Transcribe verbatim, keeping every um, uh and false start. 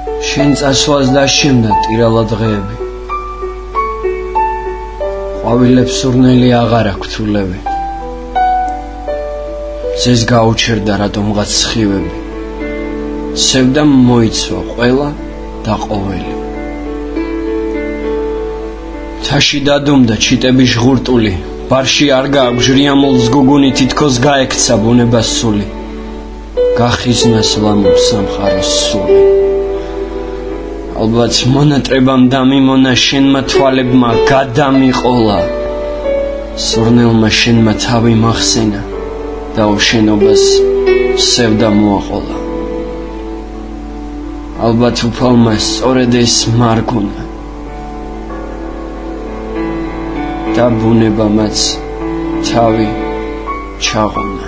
შენ წასვლას დასჩემდა ტირალა დღეები ყვავილებს სურნელი აღარ აქვს თულები ზეს გაუჩერდა რატომღაც სხივები სევდა მოიცვა ყველა და ყოველი თაში დადუმდა ჩიტების ჟღურტული ბარში არ გააგჟრიამულს გუგუნი თითქოს გაექცა ბუნებას სული გახიზნას ლამურ სამხაროს სული ალბათ მონატრებამ დამიმონა შენმა თვალებმა გადამიყოლა სურნელმა შენმა თავი მახსენა და უშენობას სევდა მოაყოლა ალბათ უფალმა სწორედ ეს მარგუნა და ბუნებამაც თავი ჩაღონა